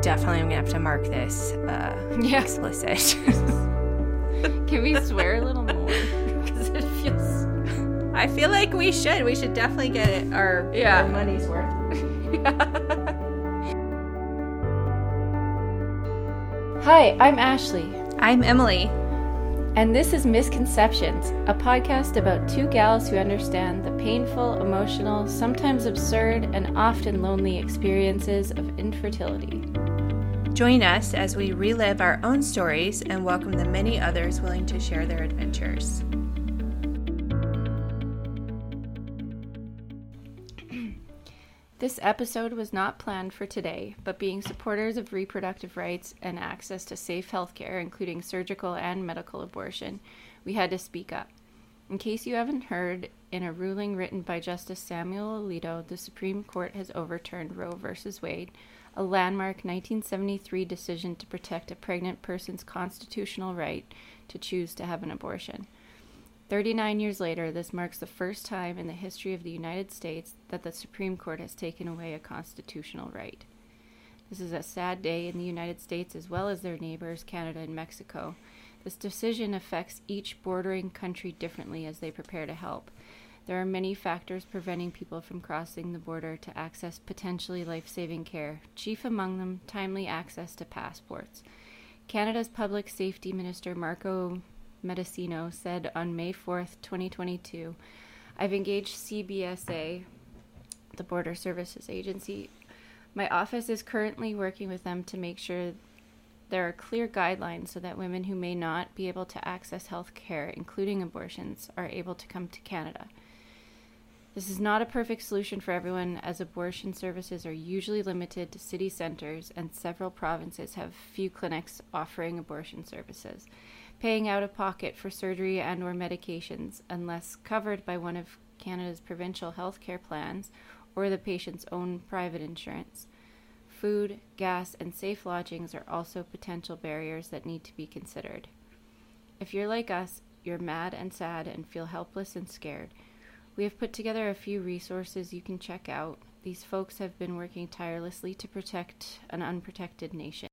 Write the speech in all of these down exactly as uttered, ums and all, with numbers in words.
definitely am going to have to mark this uh, yeah. explicit. Can we swear a little more? Because it feels... I feel like we should. We should definitely get it, our, yeah. our money's worth. Hi, I'm Ashley. I'm Emily. And this is Misconceptions, a podcast about two gals who understand the painful, emotional, sometimes absurd, and often lonely experiences of infertility. Join us as we relive our own stories and welcome the many others willing to share their adventures. This episode was not planned for today, but being supporters of reproductive rights and access to safe healthcare, including surgical and medical abortion, we had to speak up. In case you haven't heard, in a ruling written by Justice Samuel Alito, the Supreme Court has overturned Roe v. Wade, a landmark nineteen seventy-three decision to protect a pregnant person's constitutional right to choose to have an abortion. thirty-nine years later, this marks the first time in the history of the United States that the Supreme Court has taken away a constitutional right. This is a sad day in the United States as well as their neighbors, Canada and Mexico. This decision affects each bordering country differently as they prepare to help. There are many factors preventing people from crossing the border to access potentially life-saving care, chief among them timely access to passports. Canada's Public Safety Minister Marco Mendicino said on May fourth, twenty twenty-two, I've engaged C B S A, the Border Services Agency. My office is currently working with them to make sure there are clear guidelines so that women who may not be able to access health care, including abortions, are able to come to Canada. This is not a perfect solution for everyone, as abortion services are usually limited to city centers and several provinces have few clinics offering abortion services. Paying out of pocket for surgery and or medications, unless covered by one of Canada's provincial health care plans or the patient's own private insurance. Food, gas, and safe lodgings are also potential barriers that need to be considered. If you're like us, you're mad and sad and feel helpless and scared. We have put together a few resources you can check out. These folks have been working tirelessly to protect an unprotected nation.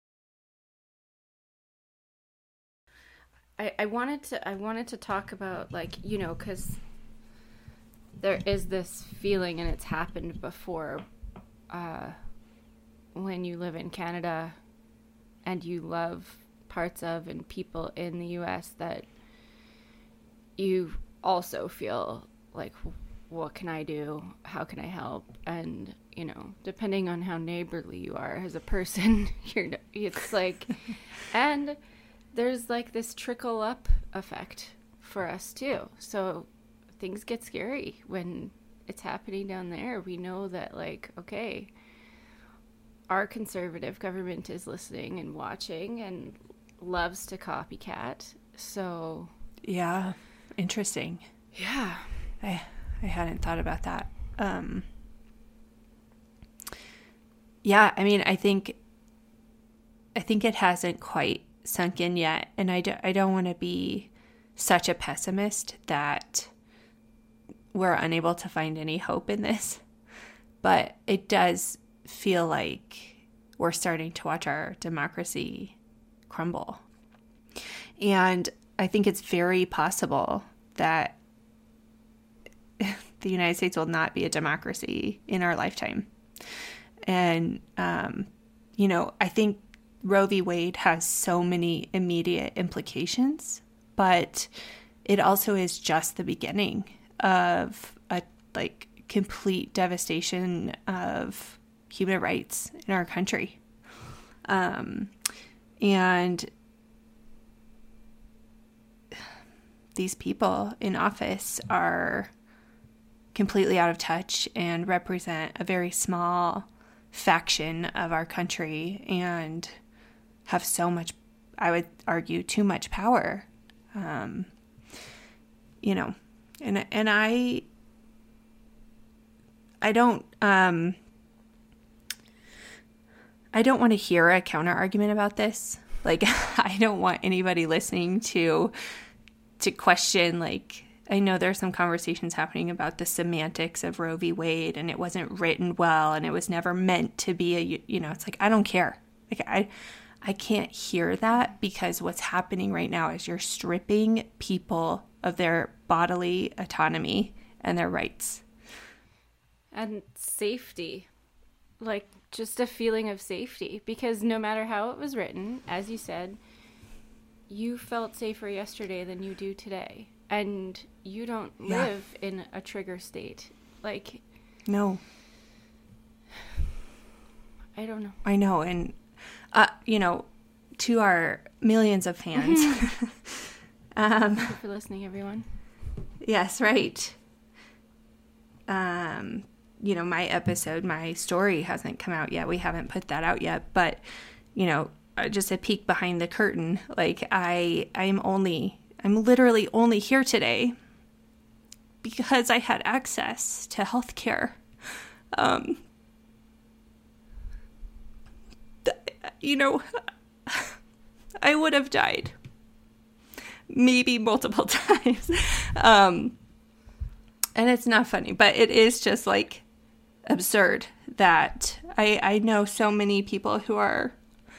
I, I wanted to I wanted to talk about, like, you know, because there is this feeling, and it's happened before, uh, when you live in Canada and you love parts of and people in the U S, that you also feel like, what can I do? How can I help? And, you know, depending on how neighborly you are as a person, you're it's like, and there's like this trickle up effect for us too. So things get scary when it's happening down there. We know that, like, okay, our conservative government is listening and watching and loves to copycat. So yeah, interesting. Yeah. I I hadn't thought about that. Um, yeah, I mean, I think I think it hasn't quite sunk in yet, and I, do, I don't want to be such a pessimist that we're unable to find any hope in this, but it does feel like we're starting to watch our democracy crumble. And I think it's very possible that the United States will not be a democracy in our lifetime. And, um, you know, I think Roe v. Wade has so many immediate implications, but it also is just the beginning of a, like, complete devastation of human rights in our country. Um, and these people in office are completely out of touch and represent a very small faction of our country and have so much, I would argue, too much power. Um, you know, and and I, I don't, um, I don't want to hear a counter argument about this. Like, I don't want anybody listening to to question, like, I know there's some conversations happening about the semantics of Roe v. Wade, and it wasn't written well, and it was never meant to be a, you know, it's like, I don't care. Like I I can't hear that, because what's happening right now is you're stripping people of their bodily autonomy and their rights. And safety. Like, just a feeling of safety. Because no matter how it was written, as you said, you felt safer yesterday than you do today. And you don't Yeah. live in a trigger state. Like, No. I don't know. I know. And, uh, you know, to our millions of fans. um, Thank you for listening, everyone. yes, right. Um, you know, my episode, my story hasn't come out yet. We haven't put that out yet. But, you know, uh, just a peek behind the curtain. Like, I, I'm only, I'm literally only here today because I had access to healthcare. Um, th- you know, I would have died maybe multiple times. Um, and it's not funny, but it is just like absurd that I, I know so many people who are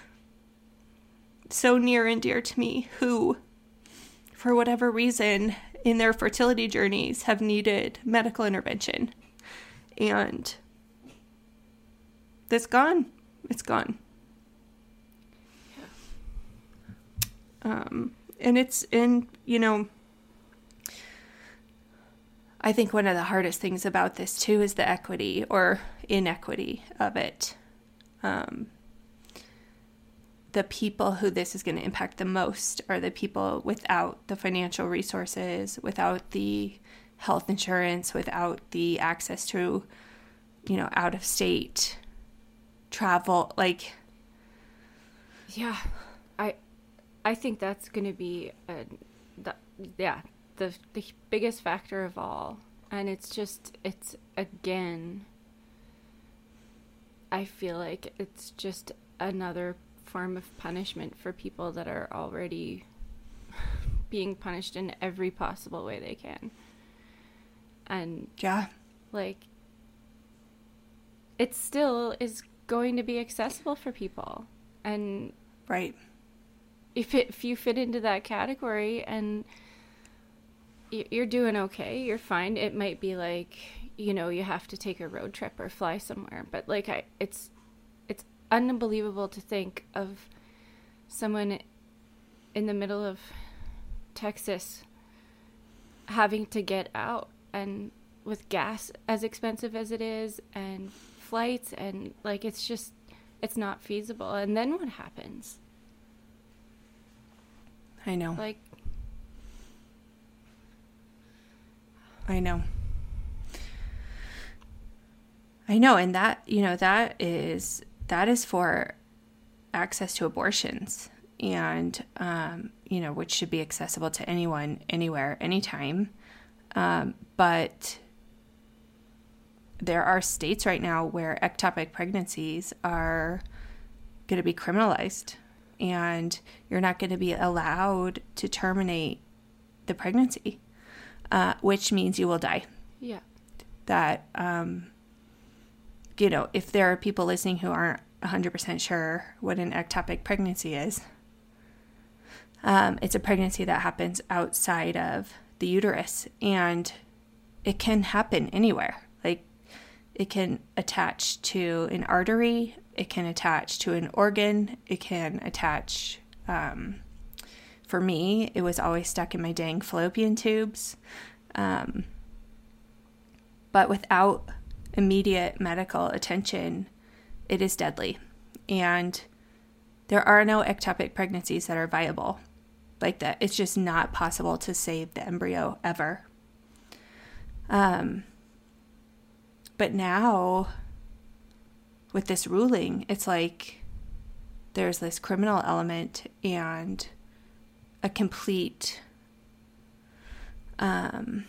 so near and dear to me who, for whatever reason, in their fertility journeys have needed medical intervention. And that's gone. It's gone. Um, and it's, and, you know, I think one of the hardest things about this too is the equity or inequity of it. Um, the people who this is going to impact the most are the people without the financial resources, without the health insurance, without the access to, you know, out of state travel. Like, Yeah, I, I think that's going to be, a, the, yeah, the the biggest factor of all. And it's just, it's again, I feel like it's just another form of punishment for people that are already being punished in every possible way they can. And yeah, like, it still is going to be accessible for people. And right. if it, if you fit into that category and y- you're doing okay, you're fine. It might be like, you know, you have to take a road trip or fly somewhere, but like I, it's it's unbelievable to think of someone in the middle of Texas having to get out, and with gas as expensive as it is and flights, and like it's just, it's not feasible. And then what happens? I know. Like, I know. I know. And that, you know, that is, that is for access to abortions, and, um, you know, which should be accessible to anyone, anywhere, anytime. Um, but there are states right now where ectopic pregnancies are going to be criminalized, and you're not going to be allowed to terminate the pregnancy, uh, which means you will die. yeah. That, um, you know, if there are people listening who aren't one hundred percent sure what an ectopic pregnancy is, um, it's a pregnancy that happens outside of the uterus, and it can happen anywhere. Like, it can attach to an artery, it can attach to an organ, it can attach, um, for me, it was always stuck in my dang fallopian tubes. Um, but without immediate medical attention, it is deadly. And there are no ectopic pregnancies that are viable like that. It's just not possible to save the embryo ever. Um, but now, with this ruling, it's like there's this criminal element and a complete um,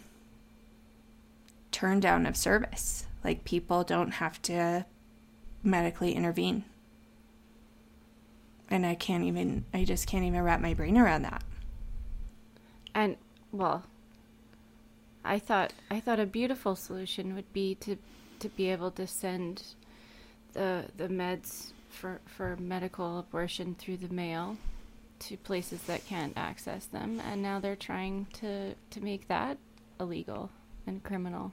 turn down of service. Like, people don't have to medically intervene. And I can't even, I just can't even wrap my brain around that. And, well, I thought I thought a beautiful solution would be to to be able to send the the meds for for medical abortion through the mail to places that can't access them, and now they're trying to to make that illegal and criminal.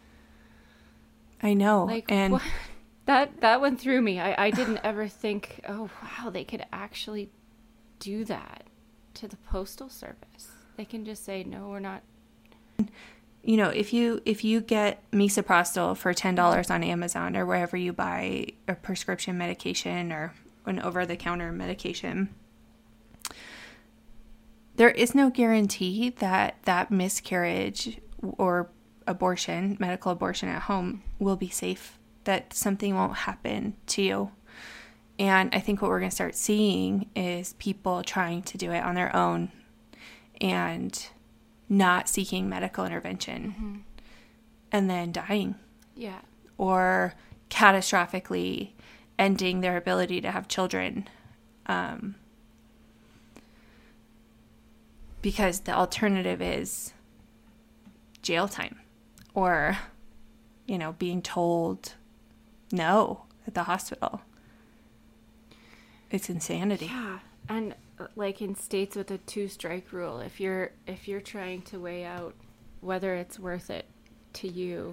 I know. Like, and what? that that went through me. I, I didn't ever think, oh wow, they could actually do that to the postal service. They can just say, no, we're not. You know, if you if you get misoprostol for ten dollars on Amazon or wherever you buy a prescription medication or an over-the-counter medication, there is no guarantee that that miscarriage or abortion, medical abortion at home, will be safe, that something won't happen to you. And I think what we're going to start seeing is people trying to do it on their own and not seeking medical intervention, mm-hmm. and then dying. Yeah. Or catastrophically ending their ability to have children. Um, because the alternative is jail time or, you know, being told no at the hospital. It's insanity. Yeah. And like in states with a two strike rule, if you're if you're trying to weigh out whether it's worth it to you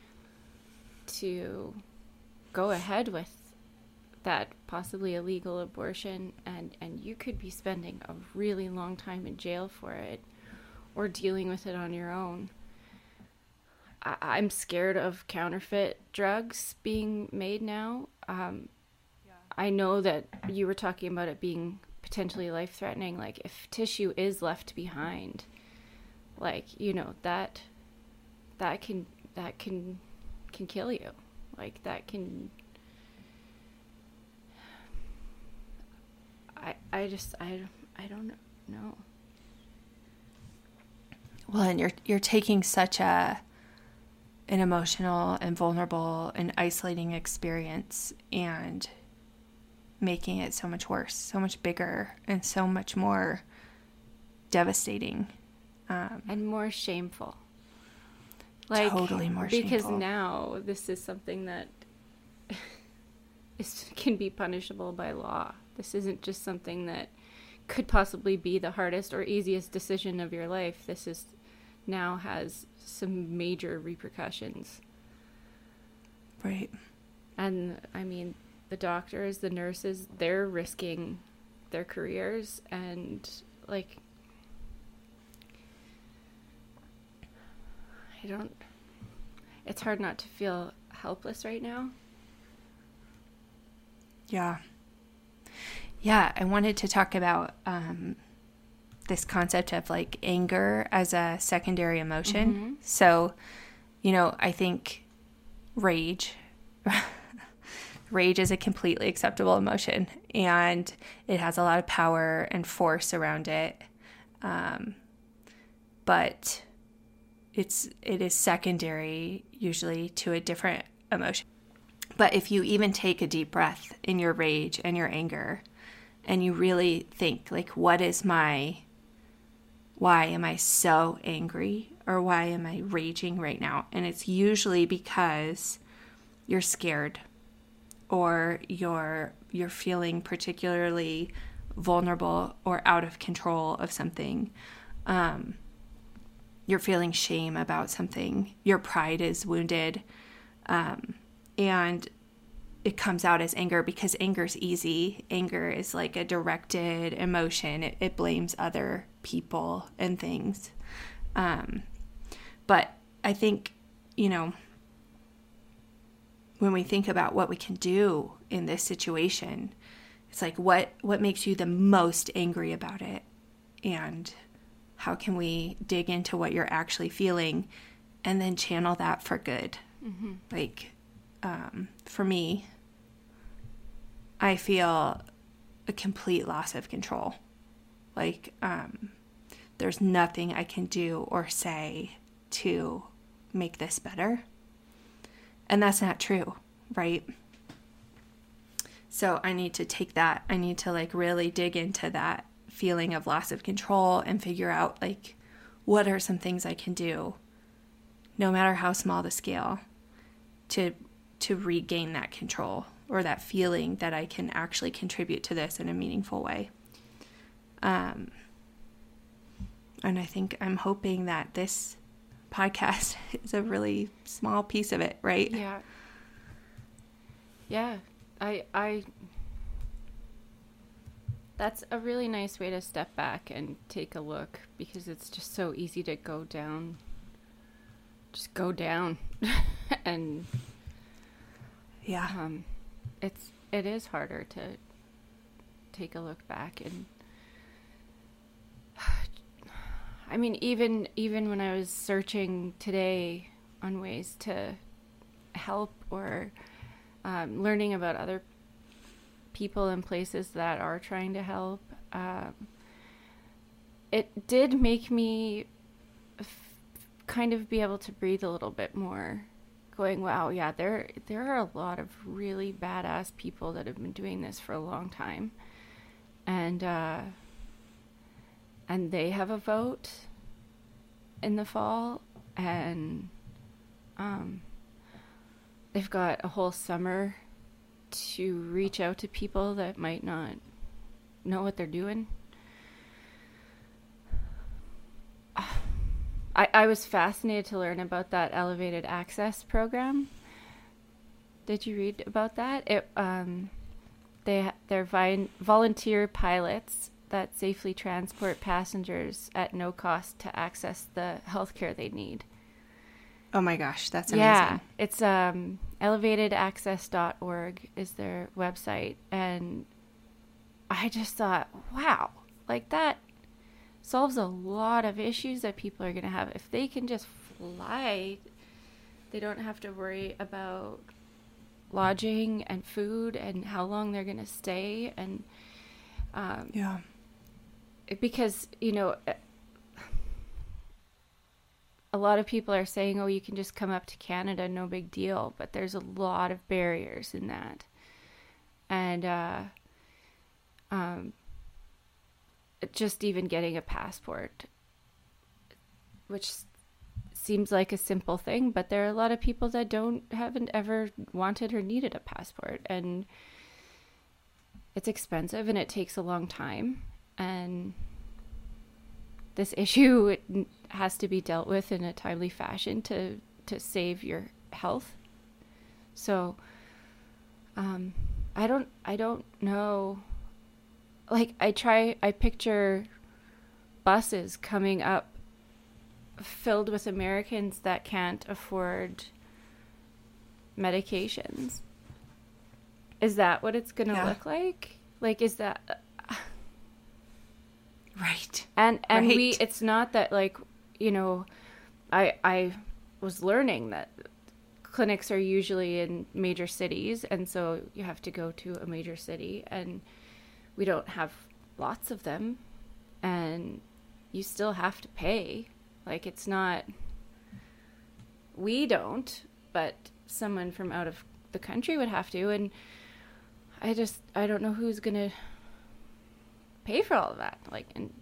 to go ahead with that possibly illegal abortion, and and you could be spending a really long time in jail for it or dealing with it on your own. I, I'm scared of counterfeit drugs being made now. Um, yeah. I know that you were talking about it being potentially life-threatening. Like, if tissue is left behind, like, you know, that that can that can can kill you. Like, that can I I just I I don't know. Well, and you're you're taking such a an emotional and vulnerable and isolating experience and making it so much worse, so much bigger, and so much more devastating. Um, and more shameful. Like, totally more because shameful. Because now this is something that is, can be punishable by law. This isn't just something that could possibly be the hardest or easiest decision of your life. This is now has some major repercussions. Right. And, I mean, the doctors, the nurses, they're risking their careers, and like, I don't, it's hard not to feel helpless right now. Yeah. Yeah, I wanted to talk about um, this concept of like anger as a secondary emotion. Mm-hmm. So, you know, I think rage Rage is a completely acceptable emotion, and it has a lot of power and force around it. Um, but it's it is secondary usually to a different emotion. But if you even take a deep breath in your rage and your anger, and you really think, like, what is my, why am I so angry, or why am I raging right now? And it's usually because you're scared, or you're you're feeling particularly vulnerable or out of control of something. Um, you're feeling shame about something. Your pride is wounded. Um, and it comes out as anger because anger is easy. Anger is like a directed emotion. It, it blames other people and things. Um, but I think, you know, when we think about what we can do in this situation, it's like, what, what makes you the most angry about it? And how can we dig into what you're actually feeling and then channel that for good? Mm-hmm. Like, um, for me, I feel a complete loss of control. Like, um, there's nothing I can do or say to make this better. And that's not true, right? So I need to take that. I need to like really dig into that feeling of loss of control and figure out like, what are some things I can do, no matter how small the scale, to to regain that control. or that feeling that I can actually contribute to this in a meaningful way. Um, and I think I'm hoping that this podcast is a really small piece of it, right? Yeah. Yeah. I, I, that's a really nice way to step back and take a look, because it's just so easy to go down, just go down and yeah, um, it's, it is harder to take a look back. And I mean, even, even when I was searching today on ways to help, or um, learning about other people and places that are trying to help, um, it did make me f- kind of be able to breathe a little bit more, going, wow, yeah, there there are a lot of really badass people that have been doing this for a long time, and uh, and they have a vote in the fall, and um, they've got a whole summer to reach out to people that might not know what they're doing. I, I was fascinated to learn about that elevated access program. Did you read about that? It um, they they're vi- volunteer pilots that safely transport passengers at no cost to access the healthcare they need. Oh my gosh, that's amazing. Yeah, it's um, elevated access dot org is their website. And I just thought, wow, like that solves a lot of issues that people are going to have. If they can just fly, they don't have to worry about lodging and food and how long they're going to stay. And um, yeah, because, you know, a lot of people are saying, oh, you can just come up to Canada, no big deal. But there's a lot of barriers in that. And uh, um, just even getting a passport, which seems like a simple thing, but there are a lot of people that don't, haven't ever wanted or needed a passport. And it's expensive and it takes a long time. And this issue it has to be dealt with in a timely fashion to, to save your health. So, um, I don't, I don't know. Like I try, I picture buses coming up filled with Americans that can't afford medications. Is that what it's going to yeah. look like? Like, is that... Right. And and right. we, it's not that, like, you know, I I was learning that clinics are usually in major cities, and so you have to go to a major city, and we don't have lots of them, and you still have to pay. Like, it's not, we don't, but someone from out of the country would have to, and I just, I don't know who's going to pay for all of that. Like, and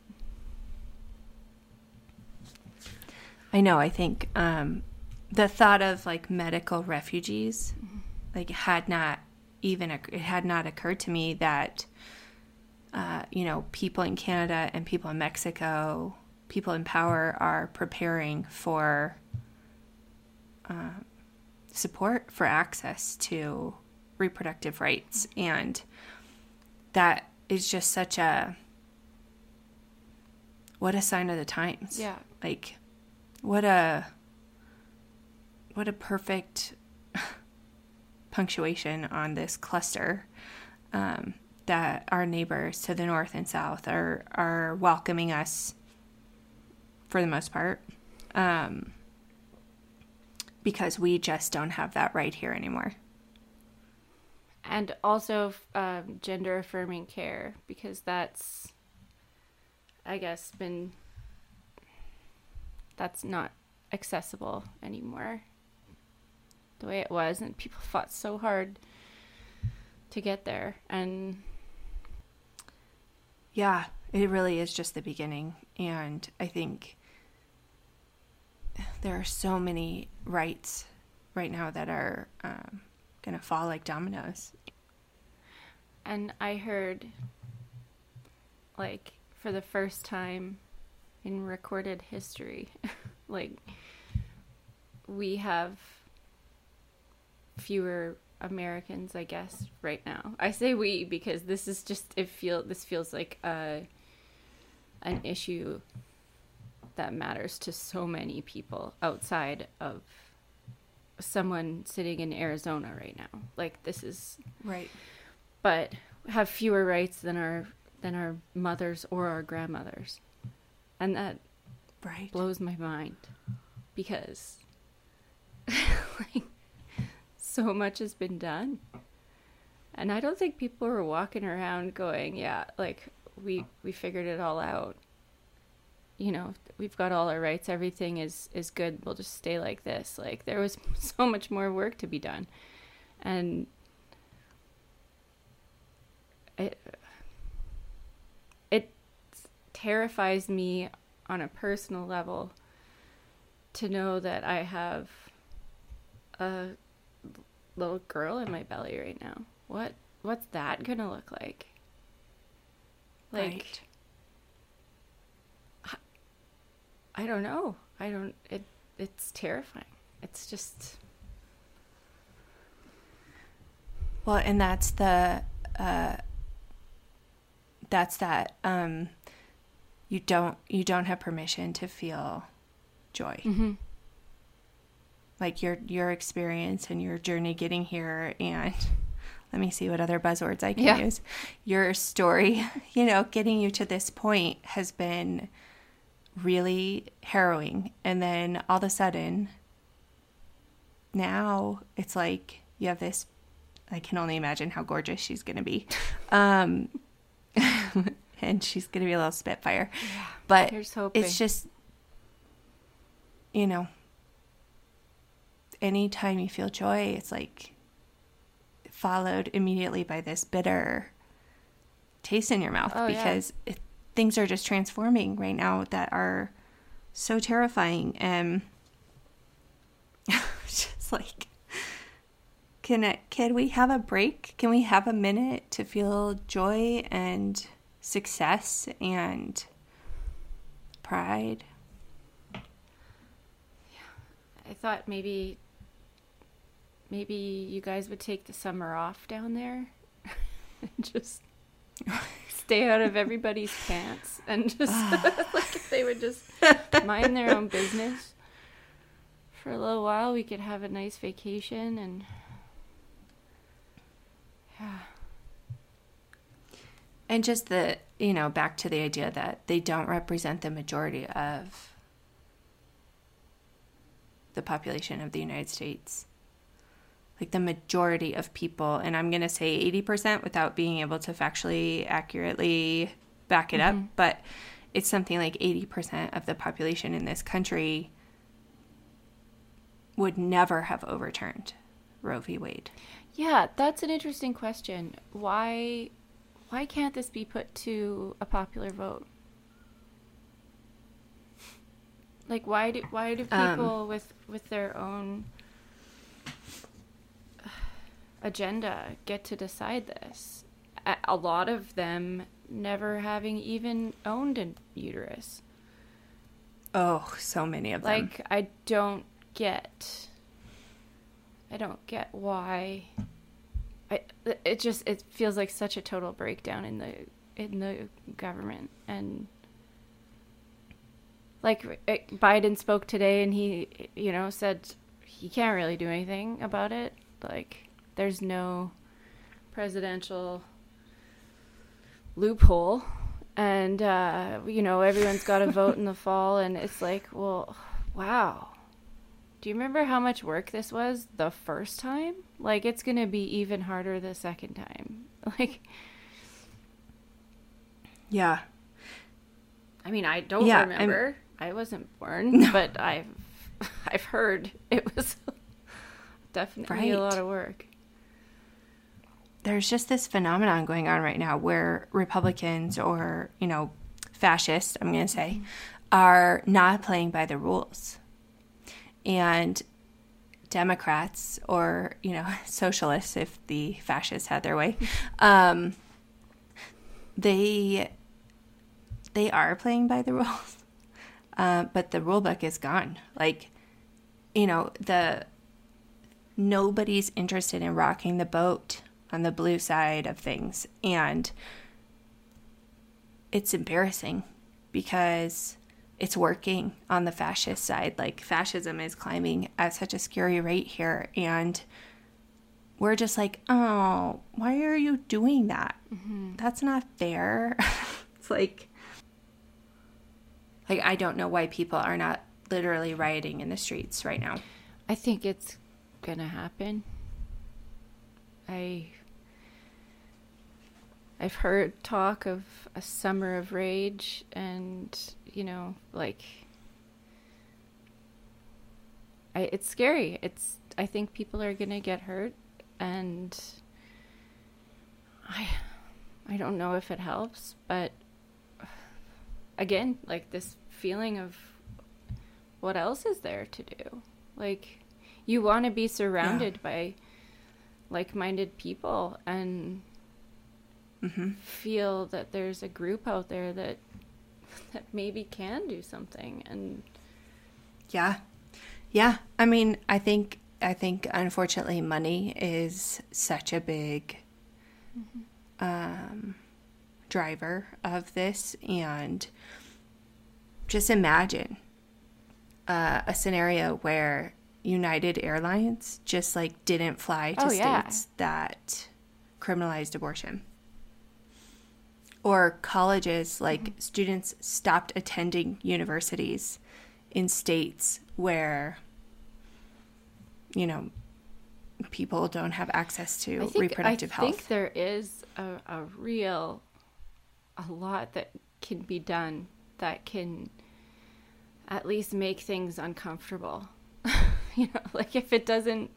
I know, I think um, the thought of, like, medical refugees, mm-hmm. like, had not even, it had not occurred to me that, uh, you know, people in Canada and people in Mexico, people in power are preparing for uh, support for access to reproductive rights. And that is just such a, what a sign of the times. Yeah. Like, what a, what a perfect punctuation on this cluster um, that our neighbors to the north and south are, are welcoming us for the most part, um, because we just don't have that right here anymore. And also um, gender affirming care, because that's, I guess, been, that's not accessible anymore the way it was, and people fought so hard to get there. And yeah, it really is just the beginning. And I think there are so many rights right now that are um, going to fall like dominoes. And I heard, like, for the first time in recorded history, like, we have fewer Americans, I guess, right now. I say we because this is just, it feel this feels like a, an issue that matters to so many people outside of someone sitting in Arizona right now. Like, this is right. But have fewer rights than our than our mothers or our grandmothers, and that right blows my mind because like so much has been done, and I don't think people are walking around going, yeah, like we we figured it all out. You know, we've got all our rights. Everything is is good. We'll just stay like this. Like, there was so much more work to be done, and It, it terrifies me on a personal level to know that I have a little girl in my belly right now. What what's that gonna look like? Like, right. I, I don't know. I don't. It it's terrifying. It's just. Well, and that's the. Uh, that's that. Um, you don't. You don't have permission to feel joy. Mm-hmm. Like your your experience and your journey getting here, and let me see what other buzzwords I can yeah. use. Your story, you know, getting you to this point has been really harrowing, and then all of a sudden, now it's like you have this. I can only imagine how gorgeous she's going to be, um, and she's going to be a little spitfire. Yeah, but here's hoping. It's just, you know. Anytime you feel joy, it's like followed immediately by this bitter taste in your mouth oh, because yeah. it, things are just transforming right now that are so terrifying. And just like, can it, can we have a break? Can we have a minute to feel joy and success and pride? I thought maybe maybe you guys would take the summer off down there and just stay out of everybody's pants and just like if they would just mind their own business for a little while, we could have a nice vacation. And yeah. And just the, you know, back to the idea that they don't represent the majority of the population of the United States. Like the majority of people, and I'm going to say eighty percent without being able to factually accurately back it mm-hmm. up, but it's something like eighty percent of the population in this country would never have overturned Roe v. Wade. Yeah, that's an interesting question. Why why can't this be put to a popular vote? Like, why do why do people um, with with their own agenda get to decide this? A, a lot of them never having even owned a uterus. Oh, so many of them. Like, I don't get. I don't get why. I it just it feels like such a total breakdown in the in the government. And like, Biden spoke today and he, you know, said he can't really do anything about it. Like, there's no presidential loophole. And, uh, you know, everyone's got to vote in the fall. And it's like, well, wow. Do you remember how much work this was the first time? Like, it's going to be even harder the second time. Like, yeah. I mean, I don't yeah, remember. I'm... I wasn't born, no. but I've I've heard it was definitely right. a lot of work. There's just this phenomenon going on right now where Republicans or, you know, fascists, I'm going to say, mm-hmm. are not playing by the rules. And Democrats or, you know, socialists, if the fascists had their way, um, they they are playing by the rules, uh, but the rule book is gone. Like, you know, the nobody's interested in rocking the boat on the blue side of things, and it's embarrassing because it's working on the fascist side. Like, fascism is climbing at such a scary rate here, and we're just like, oh, why are you doing that? Mm-hmm. That's not fair. It's like, like I don't know why people are not literally rioting in the streets right now. I think it's gonna happen. I I've heard talk of a summer of rage, and you know, like, I, it's scary. It's I think people are gonna get hurt, and I I don't know if it helps, but again, like this feeling of what else is there to do? Like, you want to be surrounded yeah. by like-minded people and mm-hmm. feel that there's a group out there that that maybe can do something. And yeah yeah I mean, I think I think unfortunately money is such a big mm-hmm. um driver of this. And just imagine uh, a scenario where United Airlines just like didn't fly to oh, yeah. states that criminalized abortion, or colleges, like mm-hmm. students stopped attending universities in states where, you know, people don't have access to I think, reproductive I health. I think there is a, a real, a lot that can be done that can at least make things uncomfortable. You know, like if it doesn't.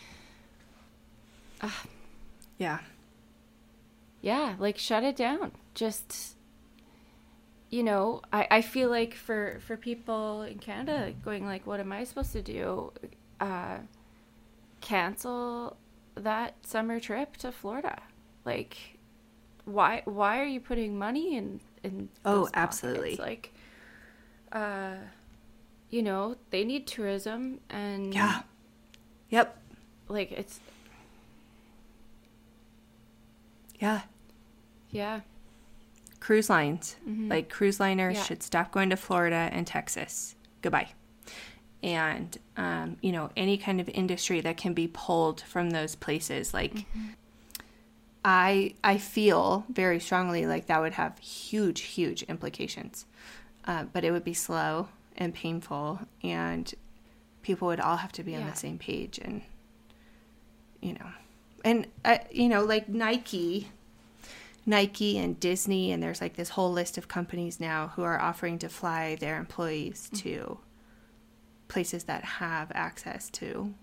Uh, yeah. Yeah, like shut it down. Just, you know, I, I feel like for, for people in Canada going like, what am I supposed to do? Uh, cancel that summer trip to Florida. Like, why why are you putting money in in oh those absolutely pockets? Like, uh you know, they need tourism, and yeah yep like it's yeah yeah cruise lines mm-hmm. like cruise liners yeah. should stop going to Florida and Texas. Goodbye. And um you know, any kind of industry that can be pulled from those places, like mm-hmm. I I feel very strongly like that would have huge, huge implications. Uh, but it would be slow and painful, and people would all have to be yeah. on the same page. And, you know, and, uh, you know, like Nike, Nike and Disney, and there's like this whole list of companies now who are offering to fly their employees mm-hmm. to places that have access to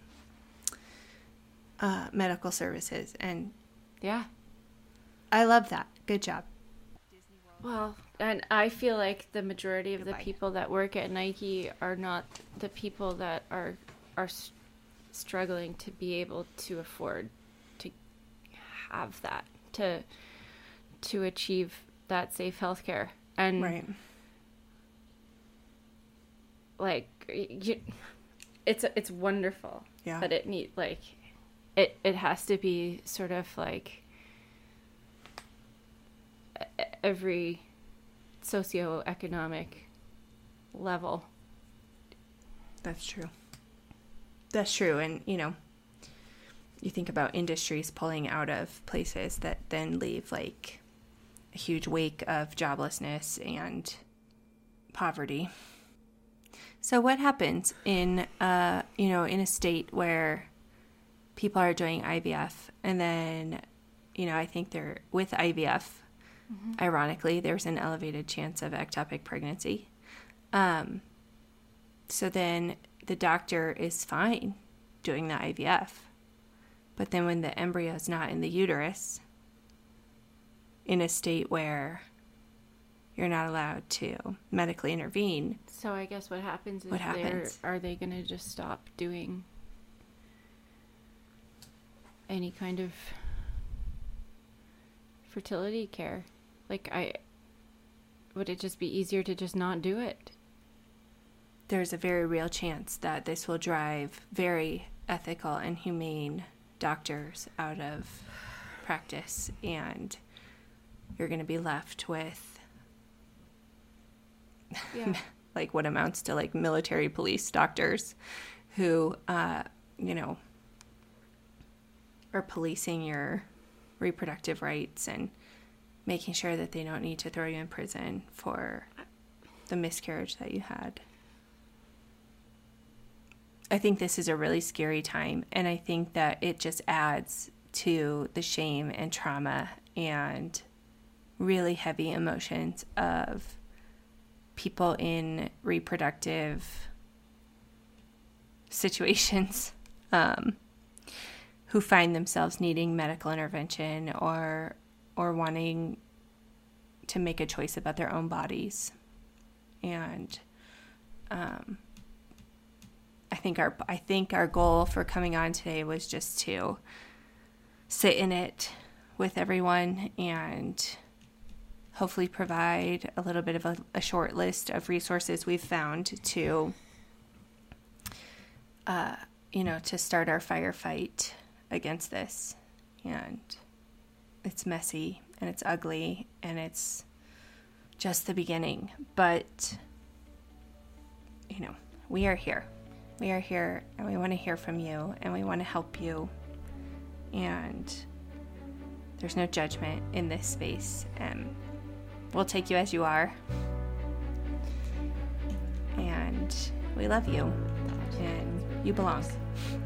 uh, medical services. And, yeah, I love that. Good job. Well, and I feel like the majority of Goodbye. the people that work at Nike are not the people that are are s- struggling to be able to afford to have that, to to achieve that safe healthcare. And right. like you, it's it's wonderful. Yeah. But it need like it it has to be sort of like every socioeconomic level. That's true. That's true. And, you know, you think about industries pulling out of places that then leave like a huge wake of joblessness and poverty. So what happens in, uh, you know, in a state where people are doing I V F, and then, you know, I think they're with I V F, mm-hmm. ironically, there's an elevated chance of ectopic pregnancy. Um, so then the doctor is fine doing the I V F. But then when the embryo is not in the uterus, in a state where you're not allowed to medically intervene. So I guess what happens is what happens? are they going to just stop doing any kind of fertility care. Like, I would it just be easier to just not do it? There's a very real chance that this will drive very ethical and humane doctors out of practice, and you're going to be left with Yeah. like what amounts to like military police doctors who, uh, you know, are policing your reproductive rights and making sure that they don't need to throw you in prison for the miscarriage that you had. I think this is a really scary time, and I think that it just adds to the shame and trauma and really heavy emotions of people in reproductive situations um, who find themselves needing medical intervention or or wanting to make a choice about their own bodies. And um, I think our I think our goal for coming on today was just to sit in it with everyone and hopefully provide a little bit of a, a short list of resources we've found to, uh, you know, to start our firefight against this. And it's messy and it's ugly and it's just the beginning. But, you know, we are here. We are here and we want to hear from you and we want to help you. And there's no judgment in this space. And we'll take you as you are. And we love you. And you belong.